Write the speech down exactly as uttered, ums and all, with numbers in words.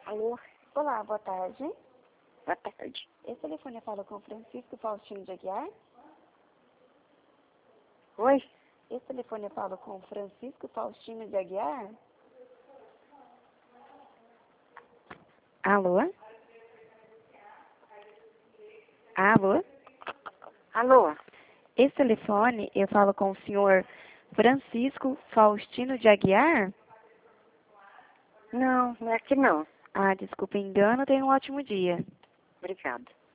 Alô? Olá, boa tarde. Boa tarde. Esse telefone fala com Francisco Faustino de Aguiar. Oi? Esse telefone fala com Francisco Faustino de Aguiar. Alô? Alô? Alô? Esse telefone eu falo com o senhor Francisco Faustino de Aguiar? Não, não é aqui não. Ah, desculpa o engano, tenha um ótimo dia. Obrigada.